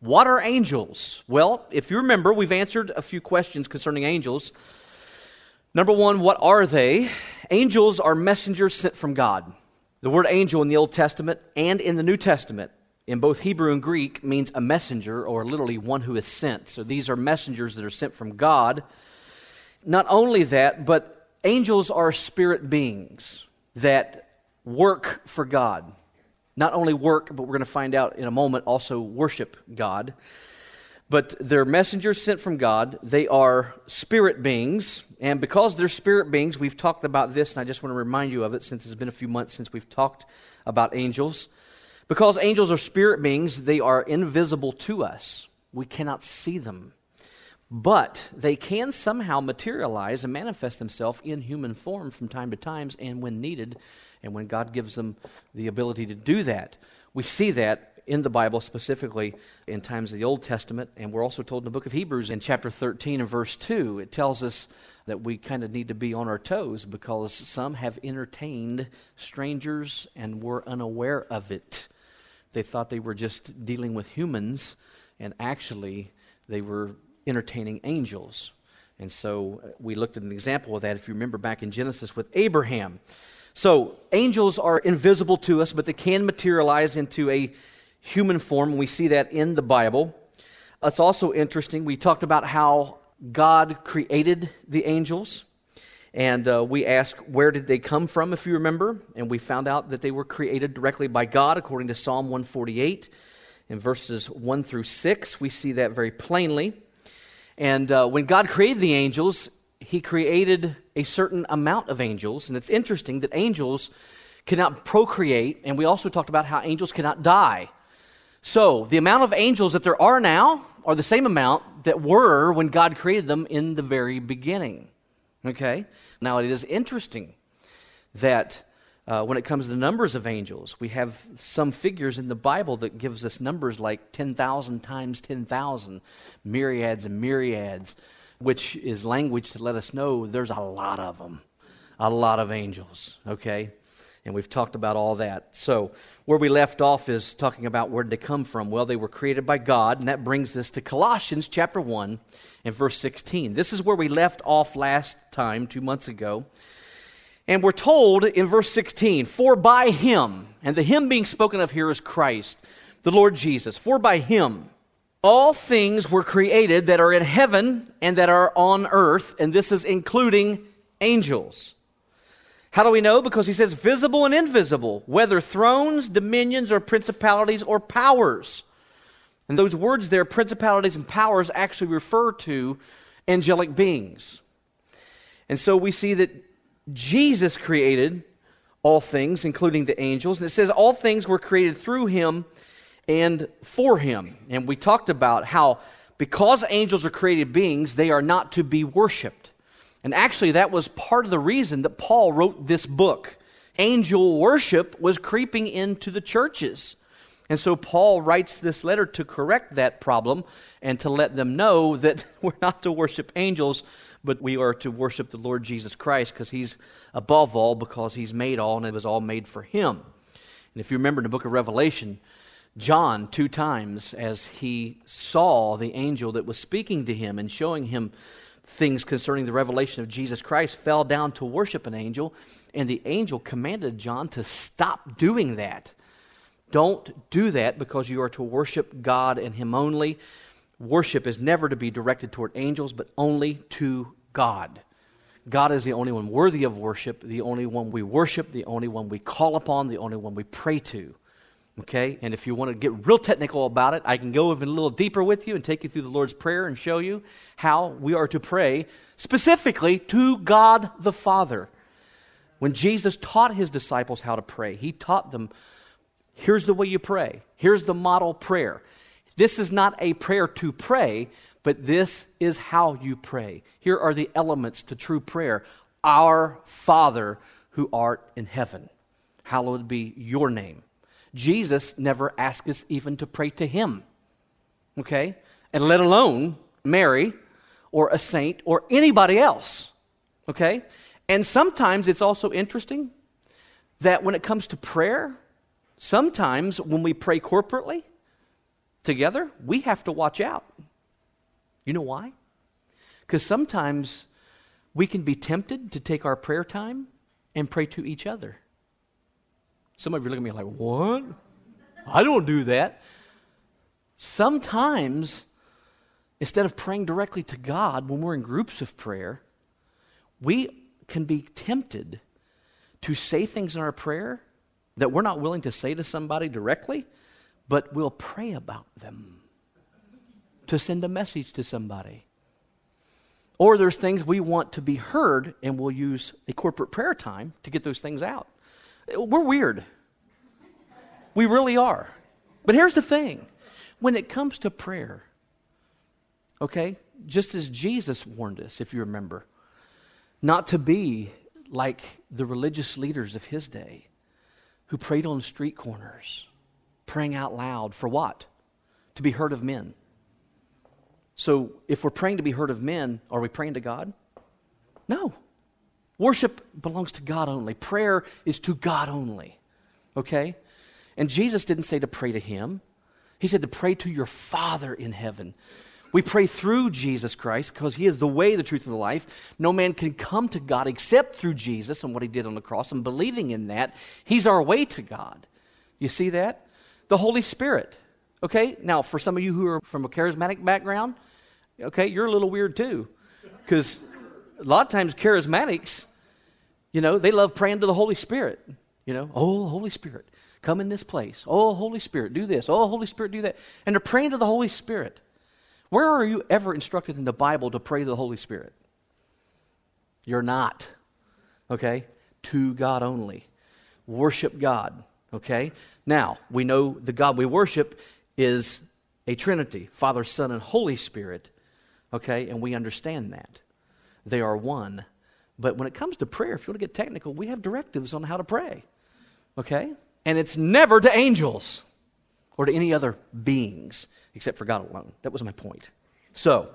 What are angels? Well, if you remember, we've answered a few questions concerning angels. Number one, what are they? Angels are messengers sent from God. The word angel in the Old Testament and in the New Testament, in both Hebrew and Greek, means a messenger, or literally one who is sent. So these are messengers that are sent from God. Not only that, but angels are spirit beings that work for God. Not only work, but we're going to find out in a moment, also worship God. But they're messengers sent from God. They are spirit beings. And because they're spirit beings, we've talked about this, and I just want to remind you of it since it's been a few months since we've talked about angels. Because angels are spirit beings, they are invisible to us. We cannot see them. But they can somehow materialize and manifest themselves in human form from time to time and when needed, and when God gives them the ability to do that. We see that in the Bible, specifically in times of the Old Testament, and we're also told in the book of Hebrews in chapter 13 and verse 2, it tells us that we kind of need to be on our toes because some have entertained strangers and were unaware of it. They thought they were just dealing with humans, and actually they were entertaining angels. And so we looked at an example of that, if you remember back in Genesis with Abraham. So angels are invisible to us, but they can materialize into a human form, and we see that in the Bible. It's also interesting, we talked about how God created the angels, and we asked where did they come from, if you remember, and we found out that they were created directly by God according to Psalm 148. In verses 1 through 6, we see that very plainly. And when God created the angels, He created a certain amount of angels, and it's interesting that angels cannot procreate, and we also talked about how angels cannot die. So, the amount of angels that there are now are the same amount that were when God created them in the very beginning. Okay? Now, it is interesting that when it comes to the numbers of angels, we have some figures in the Bible that gives us numbers like 10,000 times 10,000, myriads and myriads, which is language to let us know there's a lot of them, a lot of angels, okay? And we've talked about all that. So where we left off is talking about where did they come from. Well, they were created by God, and that brings us to Colossians chapter 1 and verse 16. This is where we left off last time, 2 months ago. And we're told in verse 16, for by Him, and the Him being spoken of here is Christ, the Lord Jesus, for by Him all things were created that are in heaven and that are on earth, and this is including angels. How do we know? Because he says visible and invisible, whether thrones, dominions, or principalities or powers. And those words there, principalities and powers, actually refer to angelic beings. And so we see that Jesus created all things, including the angels. And it says all things were created through Him and for Him. And we talked about how because angels are created beings, they are not to be worshipped. And actually that was part of the reason that Paul wrote this book. Angel worship was creeping into the churches. And so Paul writes this letter to correct that problem and to let them know that we're not to worship angels, but we are to worship the Lord Jesus Christ because He's above all, because He's made all and it was all made for Him. And if you remember in the book of Revelation, John 2 times as he saw the angel that was speaking to him and showing him things concerning the revelation of Jesus Christ, fell down to worship an angel, and the angel commanded John to stop doing that. Don't do that because you are to worship God and Him only. Worship is never to be directed toward angels, but only to God. God is the only one worthy of worship, the only one we worship, the only one we call upon, the only one we pray to. Okay? And if you want to get real technical about it, I can go even a little deeper with you and take you through the Lord's Prayer and show you how we are to pray specifically to God the Father. When Jesus taught His disciples how to pray, He taught them, here's the way you pray. Here's the model prayer. This is not a prayer to pray, but this is how you pray. Here are the elements to true prayer. Our Father who art in heaven, hallowed be your name. Jesus never asked us even to pray to Him, okay? And let alone Mary or a saint or anybody else, okay? And sometimes it's also interesting that when it comes to prayer, sometimes when we pray corporately, together, we have to watch out. You know why? Because sometimes we can be tempted to take our prayer time and pray to each other. Some of you look at me like, what? I don't do that. Sometimes, instead of praying directly to God when we're in groups of prayer, we can be tempted to say things in our prayer that we're not willing to say to somebody directly, but we'll pray about them to send a message to somebody. Or there's things we want to be heard, and we'll use a corporate prayer time to get those things out. We're weird. We really are. But here's the thing. When it comes to prayer, okay, just as Jesus warned us, if you remember, not to be like the religious leaders of his day who prayed on street corners, praying out loud for what? To be heard of men. So if we're praying to be heard of men, are we praying to God? No. Worship belongs to God only. Prayer is to God only. Okay? And Jesus didn't say to pray to him. He said to pray to your Father in heaven. We pray through Jesus Christ because he is the way, the truth, and the life. No man can come to God except through Jesus and what he did on the cross. And believing in that, he's our way to God. You see that? The Holy Spirit. Okay? Now, for some of you who are from a charismatic background, okay, you're a little weird too. Because a lot of times charismatics, you know, they love praying to the Holy Spirit. You know, oh, Holy Spirit, come in this place. Oh, Holy Spirit, do this. Oh, Holy Spirit, do that. And they're praying to the Holy Spirit. Where are you ever instructed in the Bible to pray to the Holy Spirit? You're not. Okay? To God only. Worship God. Okay? Now, we know the God we worship is a Trinity, Father, Son, and Holy Spirit. Okay? And we understand that. They are one. But when it comes to prayer, if you want to get technical, we have directives on how to pray. Okay? And it's never to angels or to any other beings except for God alone. That was my point. So,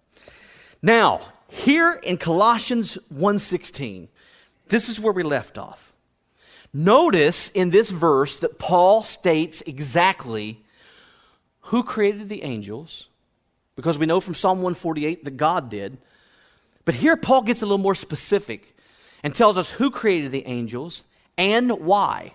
now, here in Colossians 1:16, this is where we left off. Notice in this verse that Paul states exactly who created the angels, because we know from Psalm 148 that God did. But here Paul gets a little more specific and tells us who created the angels and why.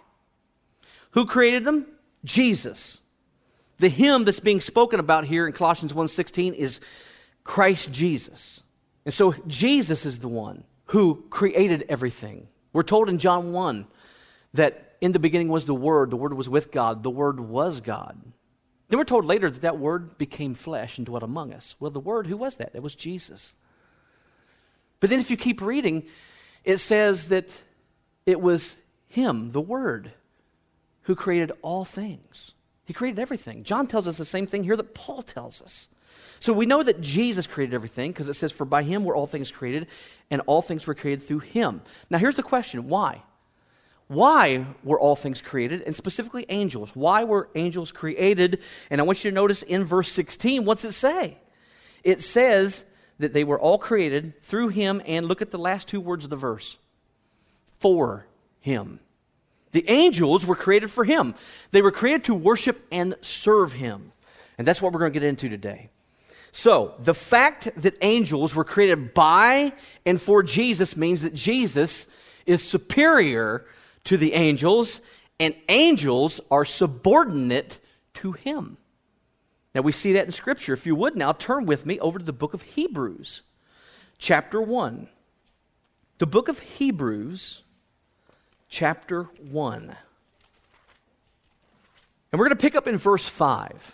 Who created them? Jesus. The him that's being spoken about here in Colossians 1:16 is Christ Jesus. And so Jesus is the one who created everything. We're told in John 1 that in the beginning was the Word was with God, the Word was God. Then we're told later that that Word became flesh and dwelt among us. Well, the Word, who was that? It was Jesus. But then if you keep reading, it says that it was him, the Word, who created all things. He created everything. John tells us the same thing here that Paul tells us. So we know that Jesus created everything because it says, for by him were all things created, and all things were created through him. Now here's the question, why? Why were all things created, and specifically angels? Why were angels created? And I want you to notice in verse 16, what's it say? It says that they were all created through him, and look at the last two words of the verse. For him. The angels were created for him. They were created to worship and serve him. And that's what we're going to get into today. So, the fact that angels were created by and for Jesus means that Jesus is superior to the angels, and angels are subordinate to him. Now, we see that in Scripture. If you would now, turn with me over to the book of Hebrews, chapter 1. The book of Hebrews, chapter 1. And we're going to pick up in verse 5.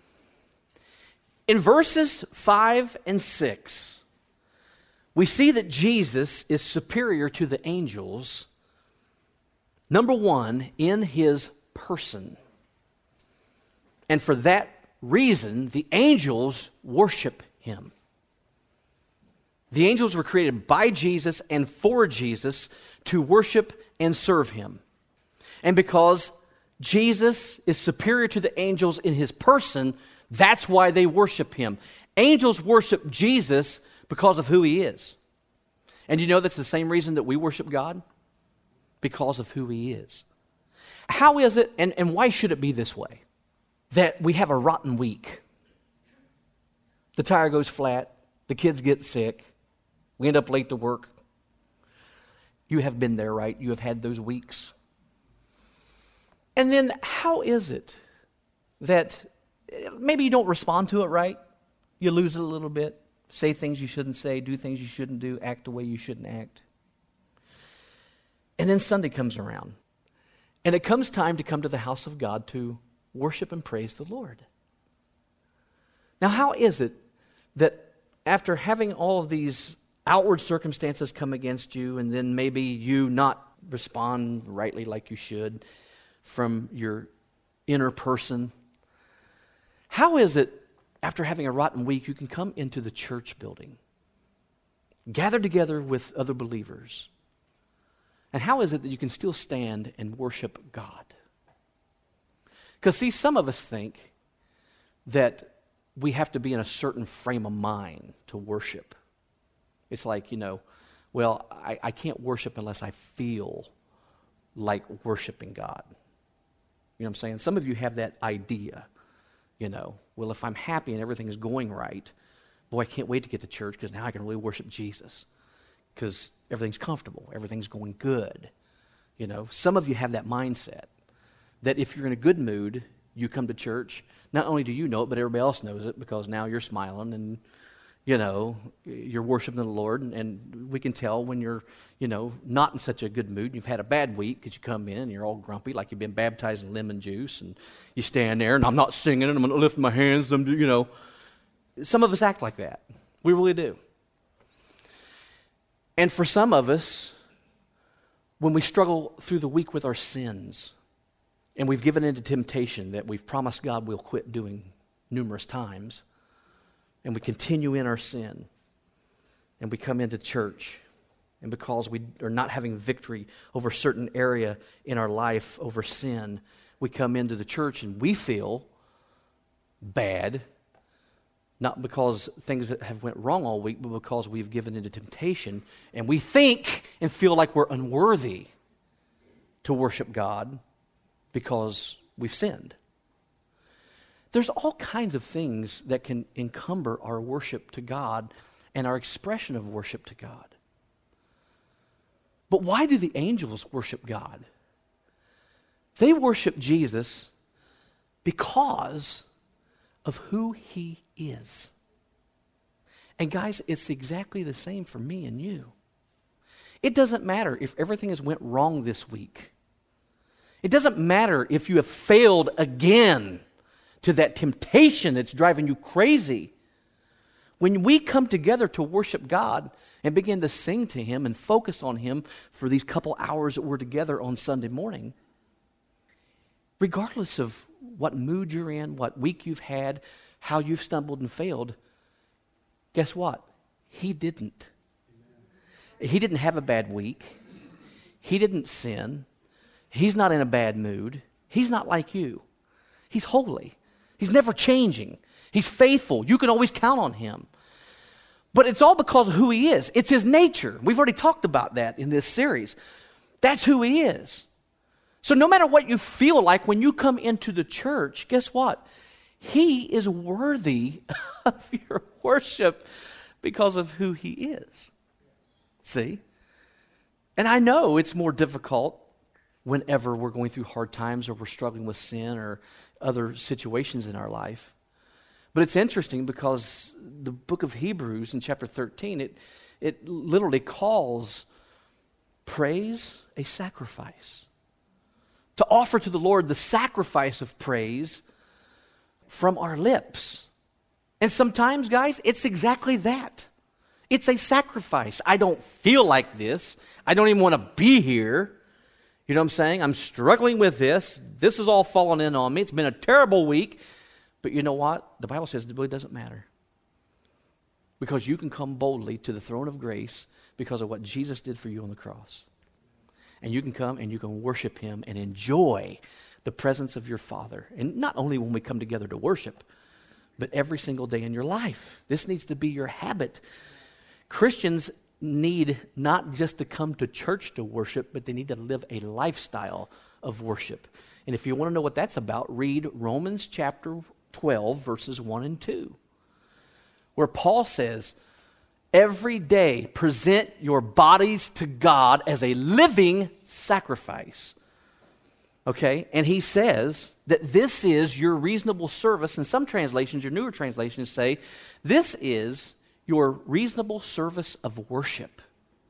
In verses 5 and 6, we see that Jesus is superior to the angels, number one, in his person. And for that reason, the angels worship him. The angels were created by Jesus and for Jesus to worship and serve him. And because Jesus is superior to the angels in his person, that's why they worship him. Angels worship Jesus because of who he is. And you know that's the same reason that we worship God? Because of who he is. How is it, and why should it be this way? that we have a rotten week. The tire goes flat, the kids get sick, we end up late to work. You have been there, right? You have had those weeks. And then how is it that maybe you don't respond to it right? You lose it a little bit, say things you shouldn't say, do things you shouldn't do, act the way you shouldn't act. And then Sunday comes around. And it comes time to come to the house of God to worship and praise the Lord. Now, how is it that after having all of these outward circumstances come against you, and then maybe you not respond rightly like you should from your inner person, how is it after having a rotten week you can come into the church building, gather together with other believers, and how is it that you can still stand and worship God? Because see, some of us think that we have to be in a certain frame of mind to worship. It's like, well, I can't worship unless I feel like worshiping God. You know what I'm saying? Some of you have that idea, well, if I'm happy and everything is going right, boy, I can't wait to get to church because now I can really worship Jesus because everything's comfortable, everything's going good. Some of you have that mindset that if you're in a good mood, you come to church. Not only do you know it, but everybody else knows it because now you're smiling and, you're worshiping the Lord. And we can tell when you're, not in such a good mood. You've had a bad week because you come in and you're all grumpy like you've been baptized in lemon juice. And you stand there and I'm not singing and I'm going to lift my hands. Some of us act like that. We really do. And for some of us, when we struggle through the week with our sins, and we've given into temptation that we've promised God we'll quit doing numerous times, and we continue in our sin, and we come into church, and because we are not having victory over a certain area in our life over sin, we come into the church and we feel bad, not because things that have went wrong all week, but because we've given into temptation, and we think and feel like we're unworthy to worship God because we've sinned. There's all kinds of things that can encumber our worship to God and our expression of worship to God. But why do the angels worship God? They worship Jesus because of who he is. And guys, it's exactly the same for me and you. It doesn't matter if everything has went wrong this week. It doesn't matter if you have failed again to that temptation that's driving you crazy. When we come together to worship God and begin to sing to him and focus on him for these couple hours that we're together on Sunday morning, regardless of what mood you're in, what week you've had, how you've stumbled and failed, guess what? He didn't. He didn't have a bad week. He didn't sin. He's not in a bad mood. He's not like you. He's holy. He's never changing. He's faithful. You can always count on him. But it's all because of who he is. It's his nature. We've already talked about that in this series. That's who he is. So no matter what you feel like when you come into the church, guess what? He is worthy of your worship because of who he is. See? And I know it's more difficult whenever we're going through hard times or we're struggling with sin or other situations in our life. But it's interesting because the book of Hebrews in chapter 13, it literally calls praise a sacrifice. To offer to the Lord the sacrifice of praise from our lips. And sometimes, guys, it's exactly that. It's a sacrifice. I don't feel like this. I don't even want to be here. You know what I'm saying? I'm struggling with this. This is all falling in on me. It's been a terrible week. But you know what? The Bible says it really doesn't matter. Because you can come boldly to the throne of grace because of what Jesus did for you on the cross. And you can come and you can worship him and enjoy the presence of your Father. And not only when we come together to worship, but every single day in your life. This needs to be your habit. Christians need not just to come to church to worship, but they need to live a lifestyle of worship. And if you want to know what that's about, read Romans chapter 12, verses 1 and 2, where Paul says, every day present your bodies to God as a living sacrifice. Okay? And he says that this is your reasonable service. In some translations, your newer translations say, this is your reasonable service of worship.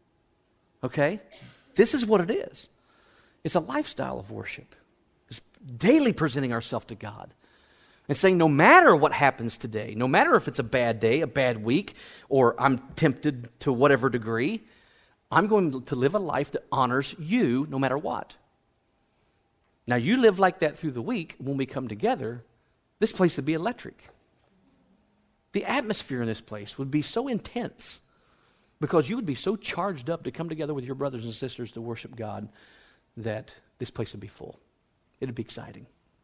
Okay? This is what it is. It's a lifestyle of worship. It's daily presenting ourselves to God and saying no matter what happens today, no matter if it's a bad day, a bad week, or I'm tempted to whatever degree, I'm going to live a life that honors you no matter what. Now, you live like that through the week. When we come together, this place would be electric. The atmosphere in this place would be so intense because you would be so charged up to come together with your brothers and sisters to worship God that this place would be full. It would be exciting.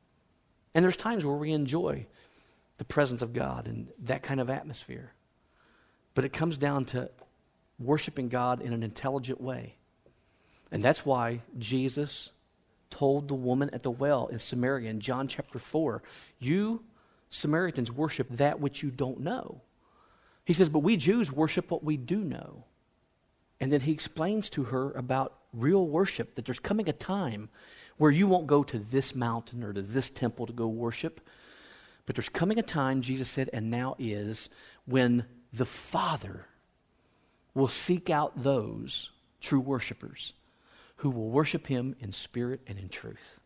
And there's times where we enjoy the presence of God and that kind of atmosphere. But it comes down to worshiping God in an intelligent way. And that's why Jesus told the woman at the well in Samaria in John chapter 4, you Samaritans worship that which you don't know. He says, but we Jews worship what we do know. And then he explains to her about real worship, that there's coming a time where you won't go to this mountain or to this temple to go worship, but there's coming a time, Jesus said, and now is, when the Father will seek out those true worshipers who will worship him in spirit and in truth.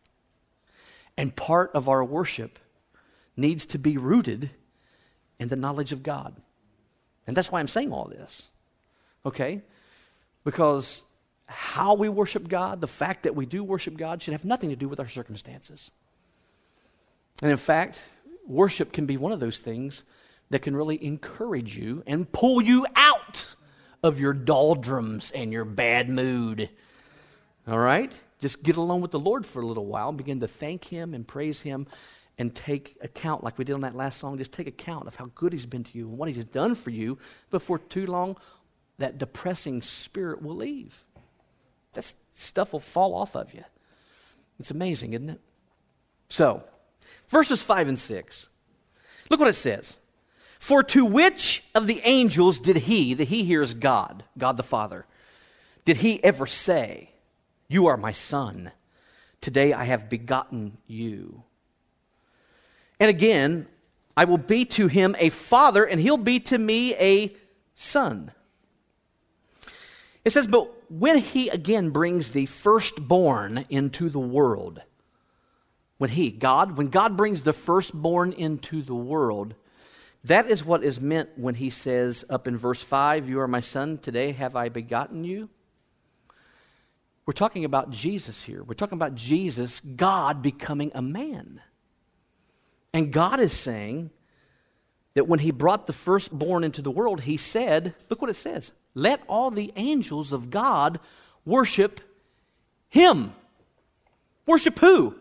And part of our worship needs to be rooted in the knowledge of God. And that's why I'm saying all this, okay? Because how we worship God, the fact that we do worship God, should have nothing to do with our circumstances. And in fact, worship can be one of those things that can really encourage you and pull you out of your doldrums and your bad mood. All right? Just get alone with the Lord for a little while and begin to thank him and praise him and take account, like we did on that last song, just take account of how good he's been to you and what he's done for you. Before too long, that depressing spirit will leave. That stuff will fall off of you. It's amazing, isn't it? So, verses 5 and 6. Look what it says. For to which of the angels did he, the he here is God, God the Father, did he ever say, you are my son, today I have begotten you? And again, I will be to him a father, and he'll be to me a son. It says, but when he again brings the firstborn into the world, when God brings the firstborn into the world, that is what is meant when he says up in verse 5, you are my son, today have I begotten you. We're talking about Jesus here. We're talking about Jesus, God becoming a man. And God is saying that when he brought the firstborn into the world, he said, look what it says, let all the angels of God worship him. Worship who?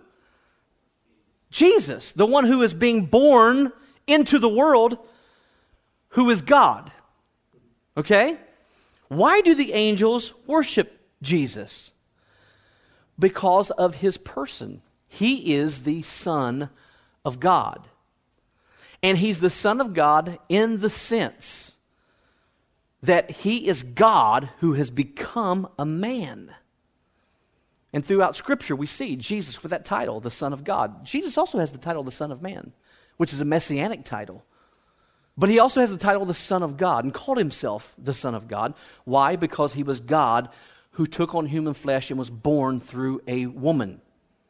Jesus, the one who is being born into the world, who is God. Okay? Why do the angels worship Jesus? Because of his person. He is the Son of God. And he's the Son of God in the sense that he is God who has become a man. And throughout Scripture we see Jesus with that title, the Son of God. Jesus also has the title the Son of Man, which is a messianic title. But he also has the title the Son of God and called himself the Son of God. Why? Because he was God who took on human flesh and was born through a woman.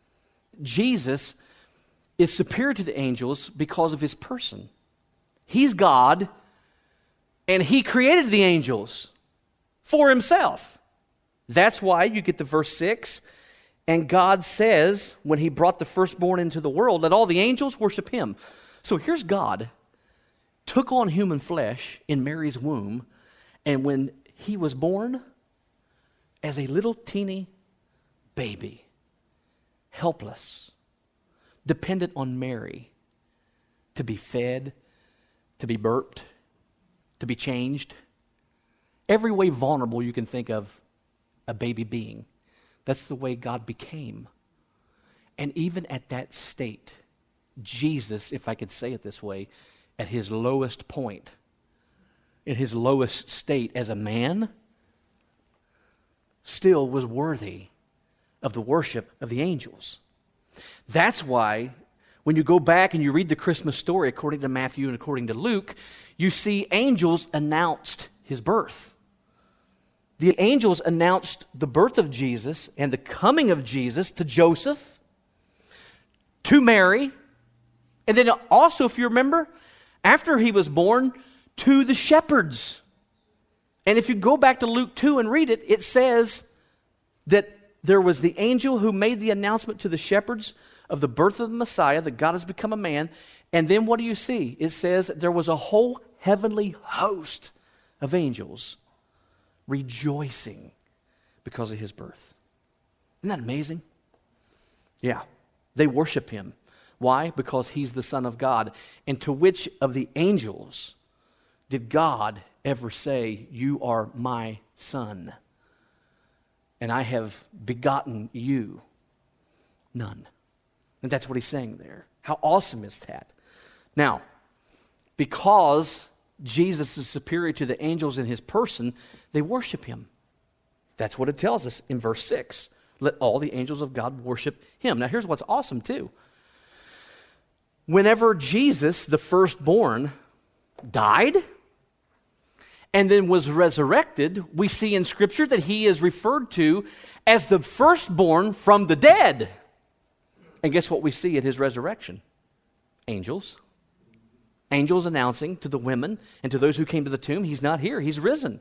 Jesus is superior to the angels because of his person. He's God, and he created the angels for himself. That's why you get to verse 6, and God says, when he brought the firstborn into the world, let all the angels worship him. So here's God, took on human flesh in Mary's womb, and when he was born, as a little teeny baby, helpless, dependent on Mary to be fed, to be burped, to be changed. Every way vulnerable you can think of a baby being. That's the way God became. And even at that state, Jesus, if I could say it this way, at his lowest point, in his lowest state as a man, still was worthy of the worship of the angels. That's why when you go back and you read the Christmas story according to Matthew and according to Luke, you see angels announced his birth. The angels announced the birth of Jesus and the coming of Jesus to Joseph, to Mary, and then also, if you remember, after he was born, to the shepherds. And if you go back to Luke 2 and read it, it says that there was the angel who made the announcement to the shepherds of the birth of the Messiah, that God has become a man. And then what do you see? It says there was a whole heavenly host of angels rejoicing because of his birth. Isn't that amazing? Yeah. They worship him. Why? Because he's the Son of God. And to which of the angels did God ever say, "You are my son, and I have begotten you"? None. And that's what he's saying there. How awesome is that? Now, because Jesus is superior to the angels in his person, they worship him. That's what it tells us in verse 6. Let all the angels of God worship him. Now, here's what's awesome, too. Whenever Jesus, the firstborn, died and then was resurrected, we see in Scripture that he is referred to as the firstborn from the dead. And guess what we see at his resurrection? Angels. Angels announcing to the women and to those who came to the tomb, he's not here, he's risen.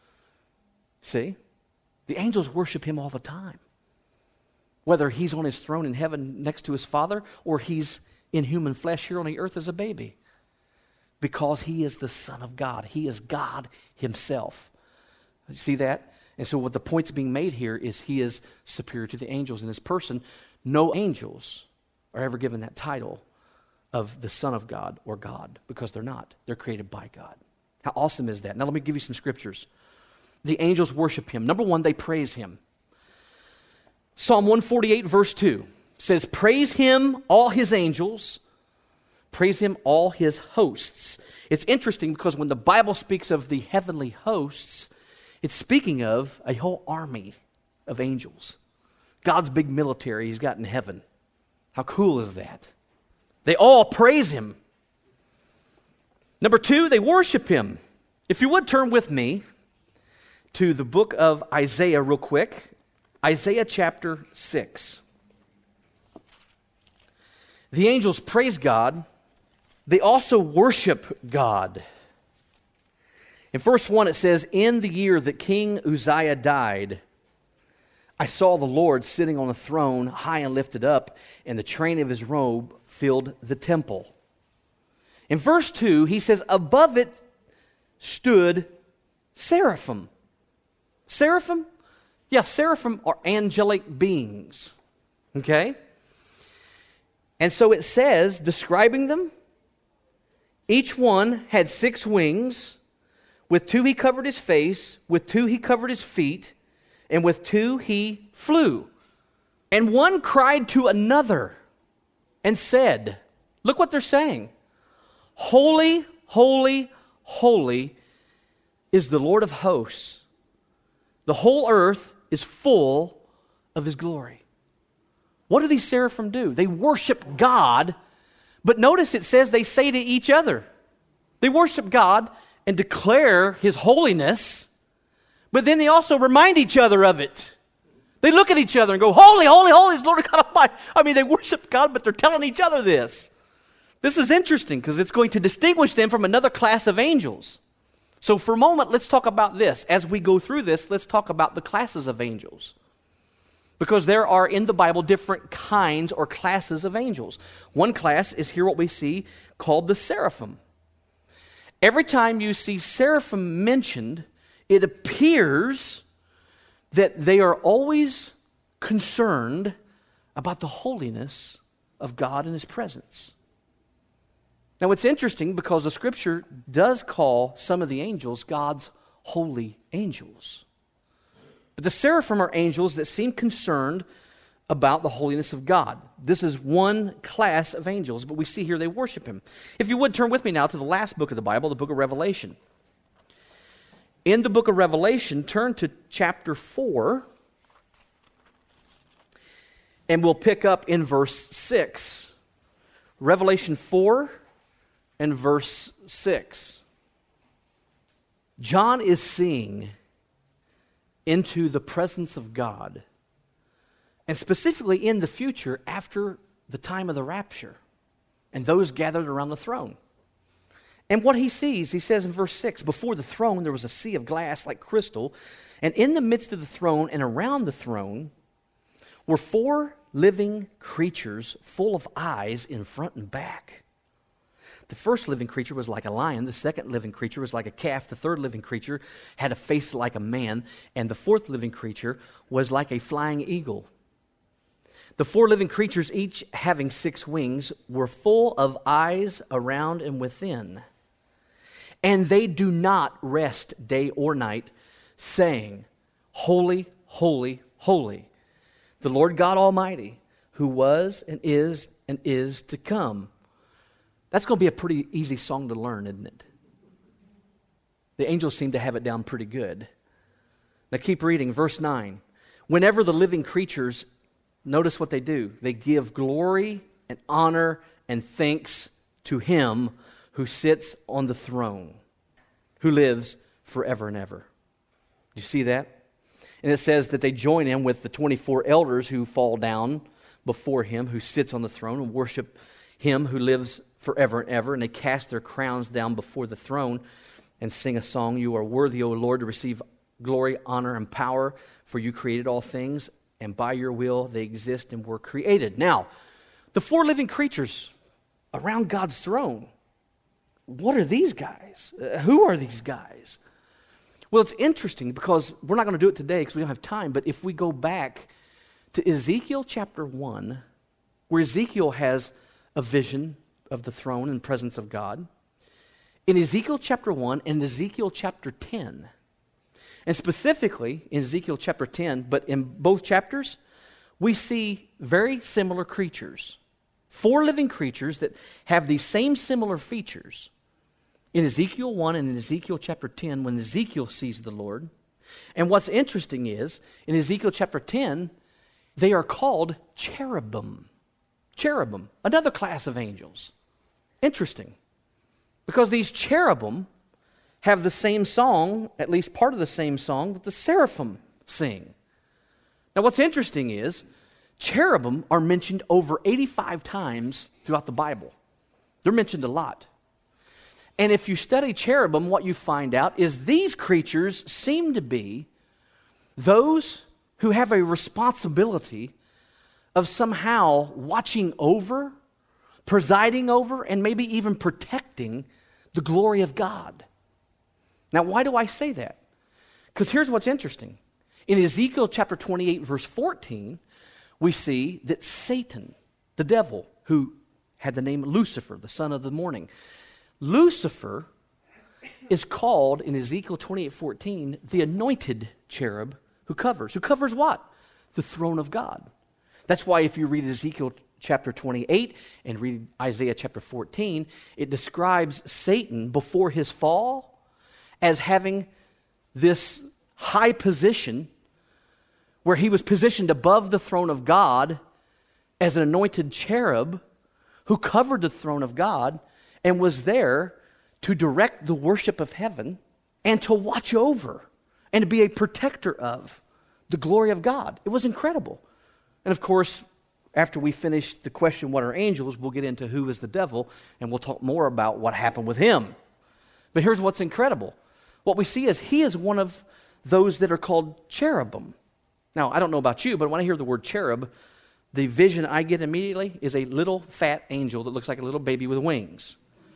See? The angels worship him all the time. Whether he's on his throne in heaven next to his Father or he's in human flesh here on the earth as a baby. Because he is the Son of God. He is God himself. You see that? And so what the point's being made here is he is superior to the angels in his person. No angels are ever given that title of the Son of God or God, because they're not. They're created by God. How awesome is that? Now let me give you some scriptures. The angels worship him. Number one, they praise him. Psalm 148 verse 2 says, "Praise him, all his angels. Praise him, all his hosts." It's interesting because when the Bible speaks of the heavenly hosts, it's speaking of a whole army of angels. God's big military he's got in heaven. How cool is that? They all praise him. Number two, they worship him. If you would turn with me to the book of Isaiah real quick. Isaiah chapter 6. The angels praise God. They also worship God. In verse 1 it says, "In the year that King Uzziah died, I saw the Lord sitting on a throne, high and lifted up, and the train of his robe filled the temple." In verse 2, he says, "Above it stood seraphim." Seraphim? Yeah, seraphim are angelic beings. Okay? And so it says, describing them, each one had 6 wings. With 2 he covered his face, with 2 he covered his feet, and with 2 he flew. And one cried to another and said, look what they're saying, "Holy, holy, holy is the Lord of hosts. The whole earth is full of his glory." What do these seraphim do? They worship God, but notice it says they say to each other. They worship God and declare his holiness, but then they also remind each other of it. They look at each other and go, "Holy, holy, holy is the Lord God Almighty." I mean, they worship God, but they're telling each other this. This is interesting because it's going to distinguish them from another class of angels. So for a moment, let's talk about this. As we go through this, let's talk about the classes of angels. Because there are in the Bible different kinds or classes of angels. One class is here what we see called the seraphim. Every time you see seraphim mentioned, it appears that they are always concerned about the holiness of God and his presence. Now it's interesting because the scripture does call some of the angels God's holy angels. But the seraphim are angels that seem concerned about the holiness of God. This is one class of angels, but we see here they worship him. If you would turn with me now to the last book of the Bible, the book of Revelation. In the book of Revelation, turn to chapter 4, and we'll pick up in verse 6. Revelation 4 and verse 6. John is seeing into the presence of God, and specifically in the future after the time of the rapture and those gathered around the throne. And what he sees, he says in verse 6, before the throne there was a sea of glass like crystal, and in the midst of the throne and around the throne were 4 living creatures full of eyes in front and back. The first living creature was like a lion. The second living creature was like a calf. The third living creature had a face like a man. And the fourth living creature was like a flying eagle. The 4 living creatures, each having 6 wings, were full of eyes around and within. And they do not rest day or night, saying, Holy, holy, holy, the Lord God Almighty, who was and is to come. That's going to be a pretty easy song to learn, isn't it? The angels seem to have it down pretty good. Now keep reading, verse 9. Whenever the living creatures, notice what they do. They give glory and honor and thanks to him who sits on the throne, who lives forever and ever. Do you see that? And it says that they join in with the 24 elders who fall down before him who sits on the throne and worship him who lives forever and ever. And they cast their crowns down before the throne and sing a song. You are worthy, O Lord, to receive glory, honor, and power, for you created all things, and by your will they exist and were created. Now, the 4 living creatures around God's throne, what are these guys? Who are these guys? Well, it's interesting because we're not going to do it today because we don't have time, but if we go back to Ezekiel chapter 1, where Ezekiel has a vision of the throne and presence of God, in Ezekiel chapter 1 and Ezekiel chapter 10, and specifically in Ezekiel chapter 10, but in both chapters, we see very similar creatures. 4 living creatures that have these same similar features. In Ezekiel 1 and in Ezekiel chapter 10, when Ezekiel sees the Lord. And what's interesting is, in Ezekiel chapter 10, they are called cherubim. Cherubim, another class of angels. Interesting. Because these cherubim have the same song, at least part of the same song, that the seraphim sing. Now what's interesting is, cherubim are mentioned over 85 times throughout the Bible. They're mentioned a lot. And if you study cherubim, what you find out is these creatures seem to be those who have a responsibility of somehow watching over, presiding over, and maybe even protecting the glory of God. Now, why do I say that? Because here's what's interesting. In Ezekiel chapter 28, verse 14, we see that Satan, the devil, who had the name Lucifer, the son of the morning, Lucifer is called in Ezekiel 28:14 the anointed cherub who covers. Who covers what? The throne of God. That's why if you read Ezekiel chapter 28 and read Isaiah chapter 14, it describes Satan before his fall as having this high position where he was positioned above the throne of God as an anointed cherub who covered the throne of God and was there to direct the worship of heaven and to watch over and to be a protector of the glory of God. It was incredible. And of course, after we finish the question, what are angels, we'll get into who is the devil, and we'll talk more about what happened with him. But here's what's incredible. What we see is he is one of those that are called cherubim. Now, I don't know about you, but when I hear the word cherub, the vision I get immediately is a little fat angel that looks like a little baby with wings.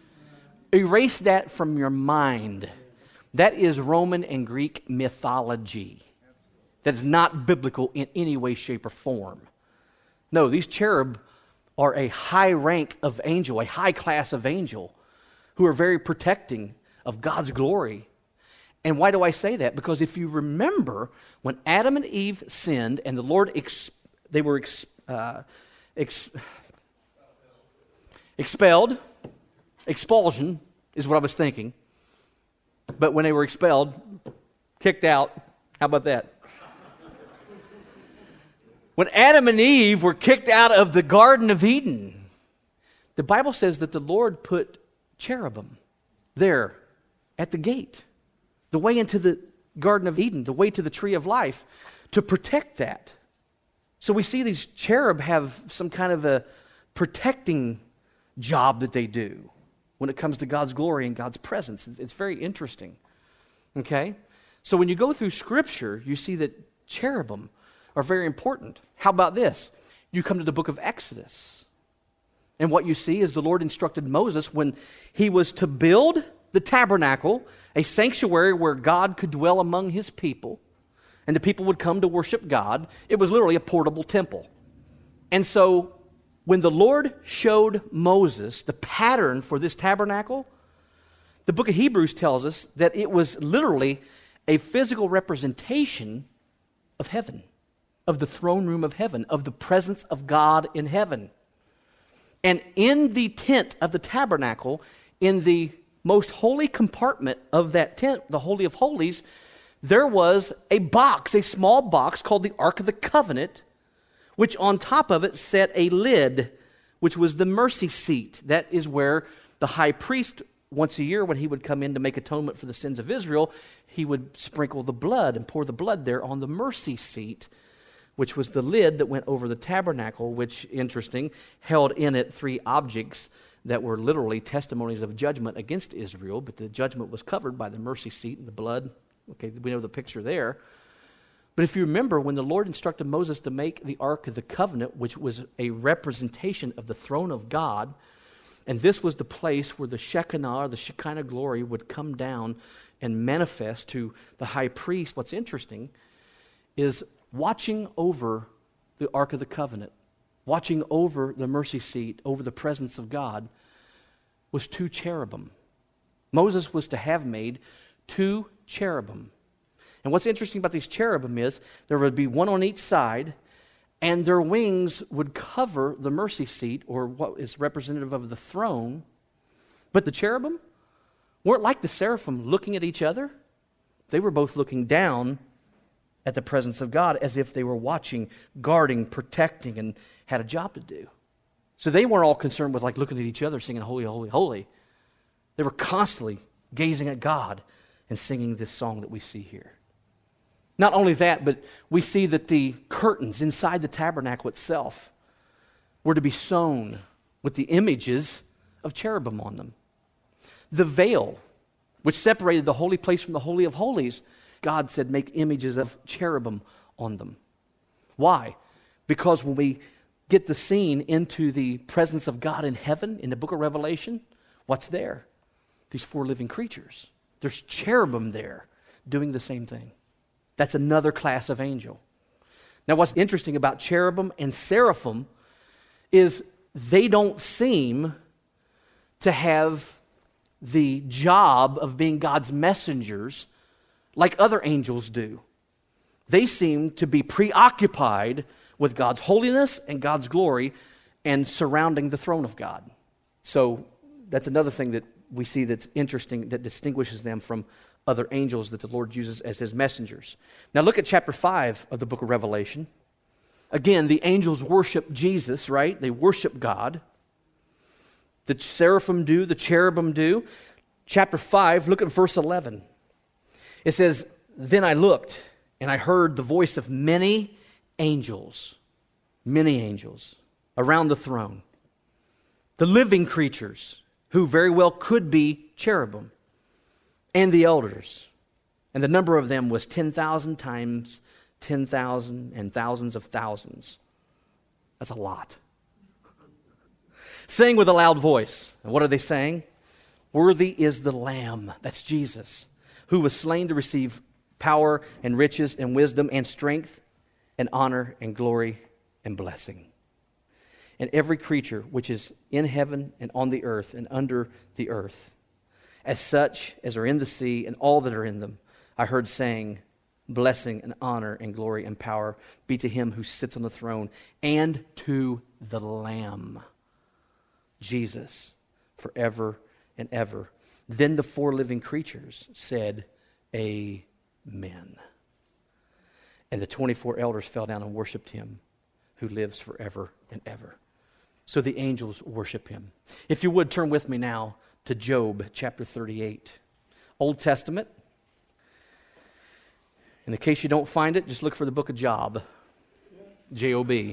Erase that from your mind. That is Roman and Greek mythology. That is not biblical in any way, shape, or form. No, these cherub are a high rank of angel, a high class of angel, who are very protecting of God's glory. And why do I say that? Because if you remember, when Adam and Eve sinned and the Lord they were expelled. Expulsion is what I was thinking. But when they were expelled, kicked out, how about that? When Adam and Eve were kicked out of the Garden of Eden, the Bible says that the Lord put cherubim there at the gate, the way into the Garden of Eden, the way to the tree of life, to protect that. So we see these cherub have some kind of a protecting job that they do when it comes to God's glory and God's presence. It's very interesting. Okay? So when you go through Scripture, you see that cherubim are very important. How about this? You come to the book of Exodus, and what you see is the Lord instructed Moses when he was to build the tabernacle, a sanctuary where God could dwell among his people, and the people would come to worship God. It was literally a portable temple. And so when the Lord showed Moses the pattern for this tabernacle, the book of Hebrews tells us that it was literally a physical representation of heaven, of the throne room of heaven, of the presence of God in heaven. And in the tent of the tabernacle, in the most holy compartment of that tent, the Holy of Holies, there was a box, a small box called the Ark of the Covenant, which on top of it sat a lid, which was the mercy seat. That is where the high priest, once a year when he would come in to make atonement for the sins of Israel, he would sprinkle the blood and pour the blood there on the mercy seat, which was the lid that went over the tabernacle, which, interesting, held in it three objects that were literally testimonies of judgment against Israel, but the judgment was covered by the mercy seat and the blood. Okay, we know the picture there. But if you remember, when the Lord instructed Moses to make the Ark of the Covenant, which was a representation of the throne of God, and this was the place where the Shekinah, the Shekinah glory, would come down and manifest to the high priest. What's interesting is watching over the Ark of the Covenant, watching over the mercy seat, over the presence of God, was two cherubim. Moses was to have made two cherubim. And what's interesting about these cherubim is there would be one on each side, and their wings would cover the mercy seat, or what is representative of the throne. But the cherubim weren't like the seraphim looking at each other. They were both looking down at the presence of God as if they were watching, guarding, protecting, and had a job to do. So they weren't all concerned with like looking at each other singing holy, holy, holy. They were constantly gazing at God and singing this song that we see here. Not only that, but we see that the curtains inside the tabernacle itself were to be sewn with the images of cherubim on them. The veil, which separated the holy place from the Holy of Holies, God said, make images of cherubim on them. Why? Because when we get the scene into the presence of God in heaven, in the book of Revelation, what's there? These four living creatures. There's cherubim there doing the same thing. That's another class of angel. Now, what's interesting about cherubim and seraphim is they don't seem to have the job of being God's messengers like other angels do. They seem to be preoccupied with God's holiness and God's glory and surrounding the throne of God. So that's another thing that we see that's interesting, that distinguishes them from other angels that the Lord uses as his messengers. Now look at chapter 5 of the book of Revelation. Again, the angels worship Jesus, right? They worship God. The seraphim do, the cherubim do. Chapter 5, look at verse 11. It says, then I looked, and I heard the voice of many angels around the throne. The living creatures, who very well could be cherubim, and the elders. And the number of them was 10,000 times 10,000 and thousands of thousands. That's a lot. Saying with a loud voice. And what are they saying? Worthy is the Lamb, that's Jesus, who was slain to receive power and riches and wisdom and strength and honor and glory and blessing. And every creature which is in heaven and on the earth and under the earth, as such as are in the sea and all that are in them, I heard saying, blessing and honor and glory and power be to him who sits on the throne and to the Lamb, Jesus, forever and ever. Then the 4 living creatures said, Amen. And the 24 elders fell down and worshiped him who lives forever and ever. So the angels worship him. If you would, turn with me now to Job chapter 38. Old Testament. In the case you don't find it, just look for the book of Job. Job.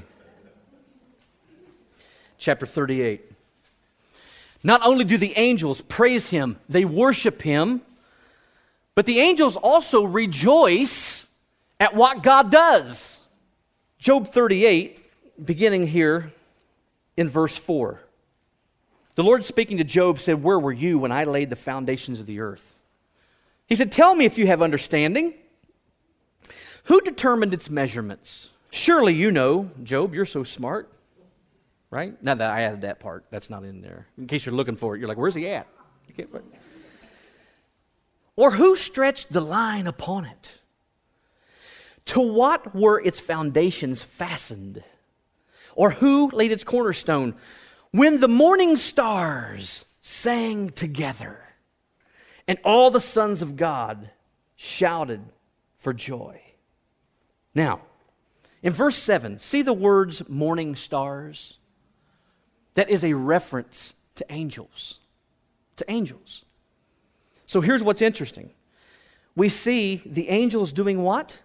Chapter 38. Not only do the angels praise him, they worship him, but the angels also rejoice at what God does. Job 38, beginning here in verse 4. The Lord speaking to Job said, "Where were you when I laid the foundations of the earth?" He said, "Tell me if you have understanding. Who determined its measurements? Surely you know, Job, you're so smart." Right? Now that I added that part, that's not in there. In case you're looking for it, you're like, where's he at? You can't find it. Or who stretched the line upon it? To what were its foundations fastened? Or who laid its cornerstone? When the morning stars sang together, and all the sons of God shouted for joy. Now, in verse 7, see the words morning stars? That is a reference to angels. To angels. So here's what's interesting. We see the angels doing what?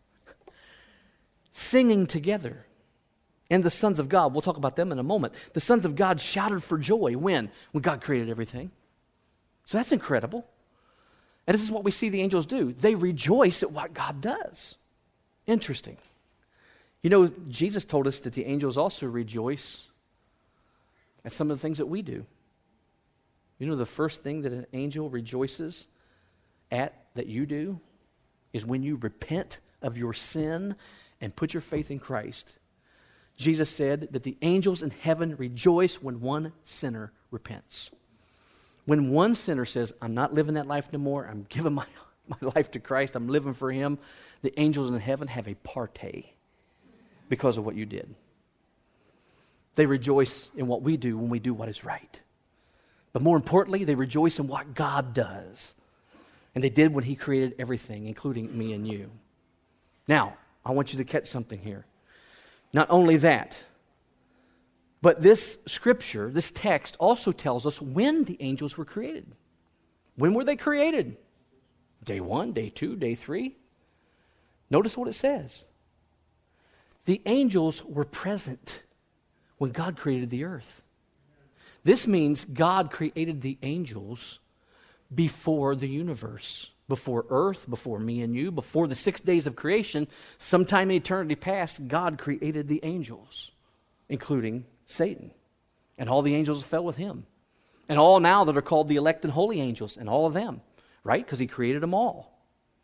Singing together. And the sons of God, we'll talk about them in a moment. The sons of God shouted for joy. When? When God created everything. So that's incredible. And this is what we see the angels do. They rejoice at what God does. Interesting. You know, Jesus told us that the angels also rejoice at some of the things that we do. You know, the first thing that an angel rejoices at that you do is when you repent of your sin and put your faith in Christ. Jesus said that the angels in heaven rejoice when one sinner repents. When one sinner says, I'm not living that life no more, I'm giving my life to Christ, I'm living for him, the angels in heaven have a party because of what you did. They rejoice in what we do when we do what is right. But more importantly, they rejoice in what God does. And they did when he created everything, including me and you. Now, I want you to catch something here. Not only that, but this scripture, this text also tells us when the angels were created. When were they created? Day 1, day 2, day 3. Notice what it says. The angels were present when God created the earth. This means God created the angels before the universe, before earth, before me and you, before the 6 days of creation. Sometime in eternity past, God created the angels, including Satan. And all the angels fell with him. And all now that are called the elect and holy angels, and all of them, right? Because he created them all.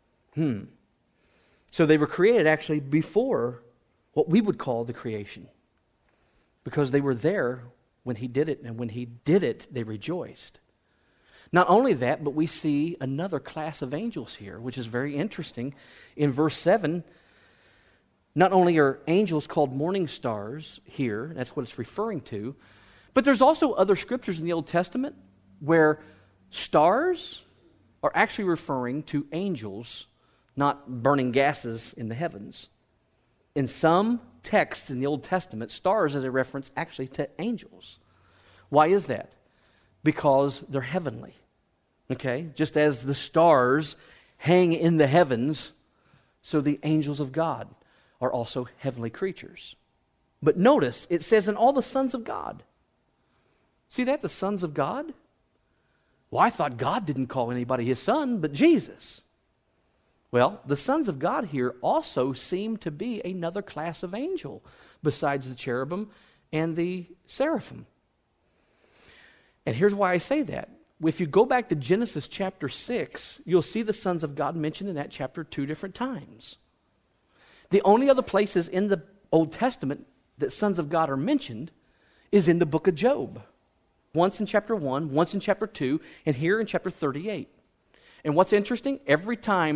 So they were created actually before what we would call the creation. Because they were there when he did it, and when he did it, they rejoiced. Not only that, but we see another class of angels here, which is very interesting. In verse 7, not only are angels called morning stars here, that's what it's referring to, but there's also other scriptures in the Old Testament where stars are actually referring to angels, not burning gases in the heavens. In some texts in the Old Testament, stars is a reference actually to angels. Why is that? Because they're heavenly. Okay? Just as the stars hang in the heavens, so the angels of God are also heavenly creatures. But notice, it says, in all the sons of God. See that? The sons of God? Well, I thought God didn't call anybody his son, but Jesus. Well, the sons of God here also seem to be another class of angel besides the cherubim and the seraphim. And here's why I say that. If you go back to Genesis chapter 6, you'll see the sons of God mentioned in that chapter 2 different times. The only other places in the Old Testament that sons of God are mentioned is in the book of Job. Once in chapter 1, once in chapter 2, and here in chapter 38. And what's interesting, every time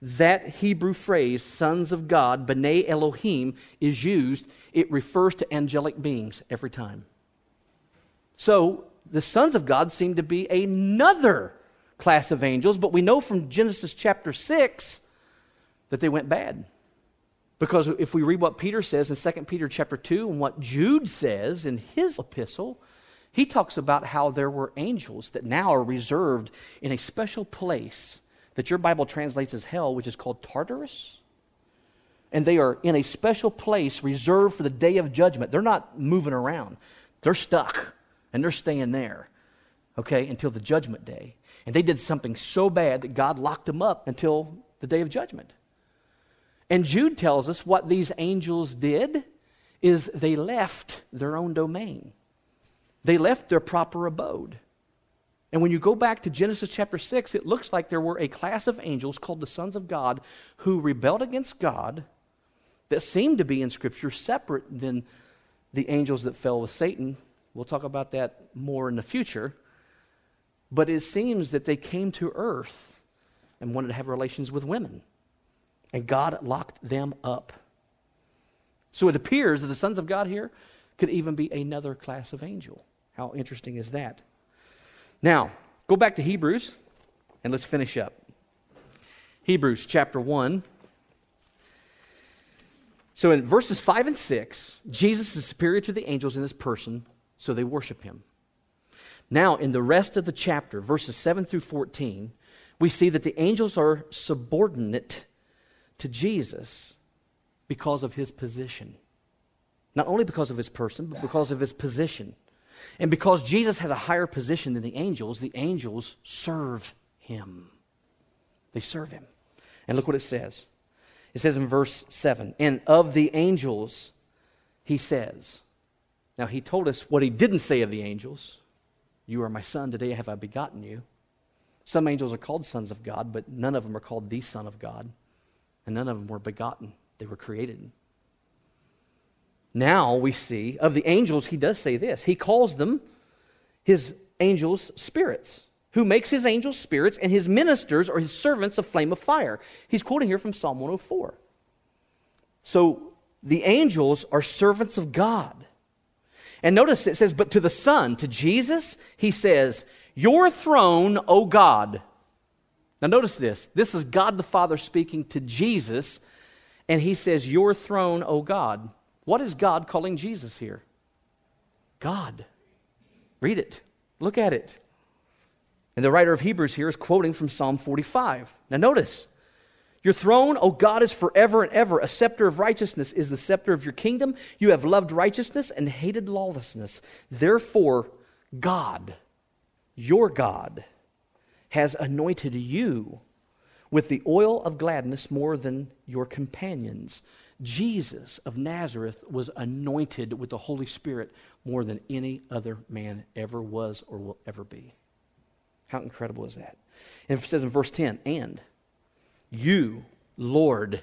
that Hebrew phrase, sons of God, B'nai Elohim, is used, it refers to angelic beings every time. So, the sons of God seem to be another class of angels, but we know from Genesis chapter 6 that they went bad. Because if we read what Peter says in 2 Peter chapter 2 and what Jude says in his epistle, he talks about how there were angels that now are reserved in a special place that your Bible translates as hell, which is called Tartarus. And they are in a special place reserved for the day of judgment. They're not moving around. They're stuck, and they're staying there, okay, until the judgment day. And they did something so bad that God locked them up until the day of judgment. And Jude tells us what these angels did is they left their own domain. They left their proper abode. And when you go back to Genesis chapter 6, it looks like there were a class of angels called the sons of God who rebelled against God that seemed to be in Scripture separate than the angels that fell with Satan. We'll talk about that more in the future. But it seems that they came to earth and wanted to have relations with women. And God locked them up. So it appears that the sons of God here could even be another class of angel. How interesting is that? Now, go back to Hebrews, and let's finish up. Hebrews chapter 1. So in verses 5 and 6, Jesus is superior to the angels in his person, so they worship him. Now, in the rest of the chapter, verses 7 through 14, we see that the angels are subordinate to Jesus because of his position. Not only because of his person, but because of his position. And because Jesus has a higher position than the angels serve him. They serve him. And look what it says. It says in verse 7, and of the angels, he says. Now, he told us what he didn't say of the angels. You are my son, today have I begotten you. Some angels are called sons of God, but none of them are called the Son of God. And none of them were begotten. They were created. Now we see, of the angels, he does say this. He calls them his angels spirits, who makes his angels spirits, and his ministers or his servants a flame of fire. He's quoting here from Psalm 104. So the angels are servants of God. And notice it says, but to the Son, to Jesus, he says, your throne, O God. Now notice this. This is God the Father speaking to Jesus, and he says, your throne, O God. What is God calling Jesus here? God. Read it. Look at it. And the writer of Hebrews here is quoting from Psalm 45. Now notice, your throne, O God, is forever and ever. A scepter of righteousness is the scepter of your kingdom. You have loved righteousness and hated lawlessness. Therefore, God, your God, has anointed you with the oil of gladness more than your companions. Jesus of Nazareth was anointed with the Holy Spirit more than any other man ever was or will ever be. How incredible is that? And it says in verse 10, and you, Lord.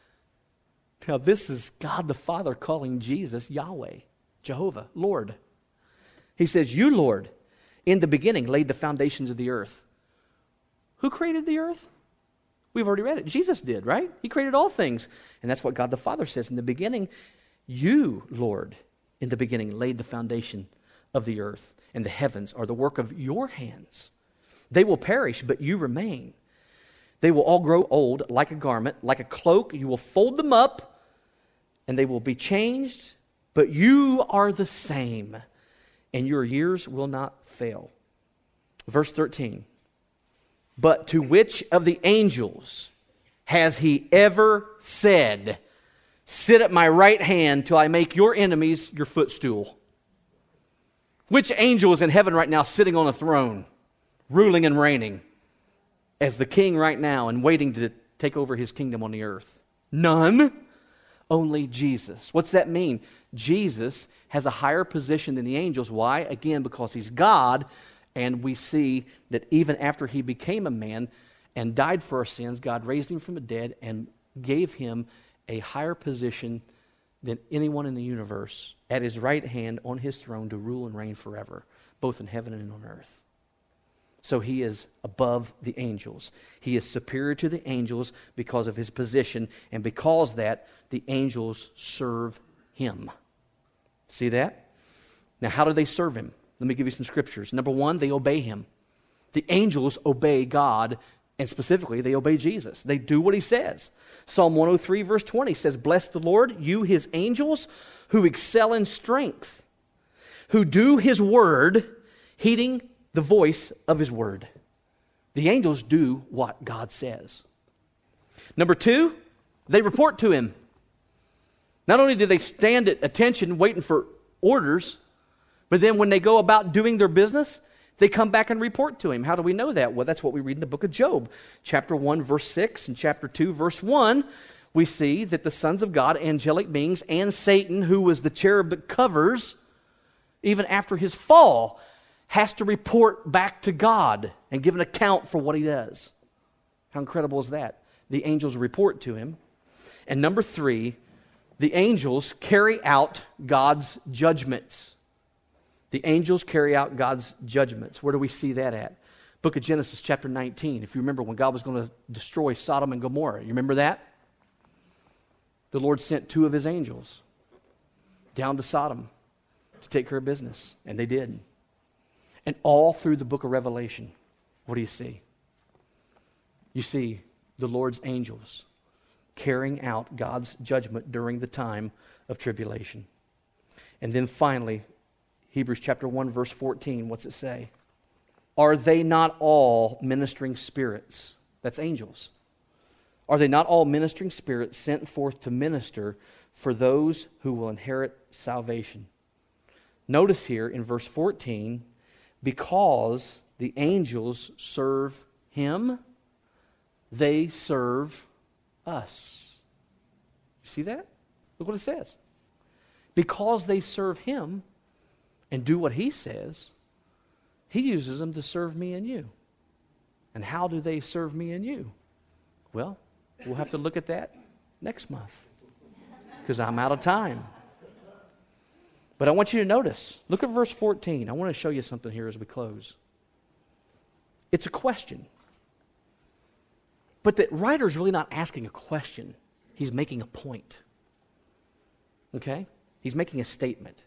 Now this is God the Father calling Jesus Yahweh, Jehovah, Lord. He says, you, Lord, in the beginning laid the foundations of the earth. Who created the earth? We've already read it. Jesus did, right? He created all things. And that's what God the Father says. In the beginning, you, Lord, in the beginning laid the foundation of the earth, and the heavens are the work of your hands. They will perish, but you remain. They will all grow old like a garment, like a cloak. You will fold them up, and they will be changed, but you are the same, and your years will not fail. Verse 13. But to which of the angels has he ever said, sit at my right hand till I make your enemies your footstool? Which angel is in heaven right now sitting on a throne, ruling and reigning as the king right now and waiting to take over his kingdom on the earth? None. Only Jesus. What's that mean? Jesus has a higher position than the angels. Why? Again, because he's God. And we see that even after he became a man and died for our sins, God raised him from the dead and gave him a higher position than anyone in the universe at his right hand on his throne to rule and reign forever, both in heaven and on earth. So he is above the angels. He is superior to the angels because of his position, and because that, the angels serve him. See that? Now, how do they serve him? Let me give you some scriptures. Number one, they obey him. The angels obey God, and specifically, they obey Jesus. They do what he says. Psalm 103, verse 20 says, "Bless the Lord, you his angels, who excel in strength, who do his word, heeding the voice of his word." The angels do what God says. Number two, they report to him. Not only do they stand at attention waiting for orders, but then when they go about doing their business, they come back and report to him. How do we know that? Well, that's what we read in the book of Job. Chapter 1, verse 6, and chapter 2, verse 1, we see that the sons of God, angelic beings, and Satan, who was the cherub that covers, even after his fall, has to report back to God and give an account for what he does. How incredible is that? The angels report to him. And number three, the angels carry out God's judgments. The angels carry out God's judgments. Where do we see that at? Book of Genesis, chapter 19. If you remember when God was going to destroy Sodom and Gomorrah, you remember that? The Lord sent two of his angels down to Sodom to take care of business, and they did. And all through the book of Revelation, what do you see? You see the Lord's angels carrying out God's judgment during the time of tribulation. And then finally, Hebrews chapter 1, verse 14, what's it say? Are they not all ministering spirits? That's angels. Are they not all ministering spirits sent forth to minister for those who will inherit salvation? Notice here in verse 14, because the angels serve him, they serve us. You see that? Look what it says. Because they serve him and do what he says, he uses them to serve me and you. And how do they serve me and you? Well, we'll have to look at that next month because I'm out of time. But I want you to notice, look at verse 14. I want to show you something here as we close. It's a question. But the writer's really not asking a question. He's making a point. Okay? He's making a statement.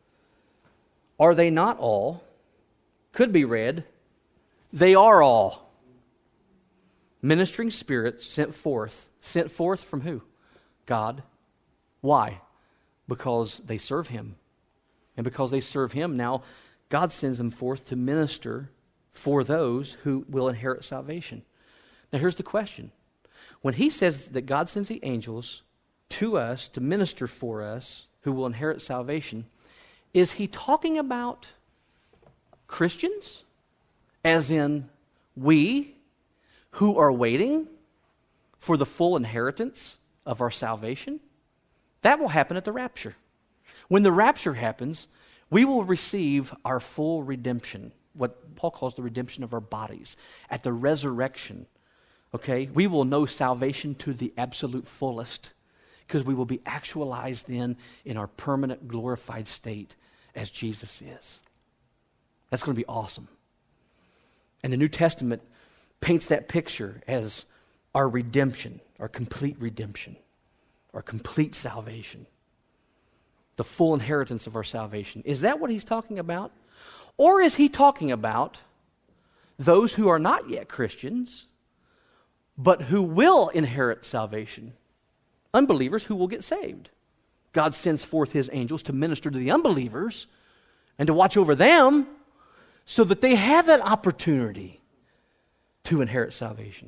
Are they not all? Could be read, they are all ministering spirits sent forth. Sent forth from who? God. Why? Because they serve him. And because they serve him, now God sends them forth to minister for those who will inherit salvation. Now here's the question. When he says that God sends the angels to us to minister for us who will inherit salvation, is he talking about Christians? As in we who are waiting for the full inheritance of our salvation? That will happen at the rapture. When the rapture happens, we will receive our full redemption, what Paul calls the redemption of our bodies. At the resurrection, okay, we will know salvation to the absolute fullest because we will be actualized then in our permanent glorified state as Jesus is. That's going to be awesome. And the New Testament paints that picture as our redemption, our complete redemption, our complete salvation, the full inheritance of our salvation. Is that what he's talking about? Or is he talking about those who are not yet Christians, but who will inherit salvation? Unbelievers who will get saved. God sends forth his angels to minister to the unbelievers and to watch over them so that they have that opportunity to inherit salvation.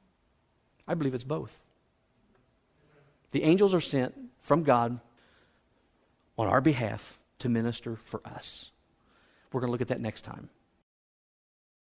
I believe it's both. The angels are sent from God on our behalf to minister for us. We're going to look at that next time.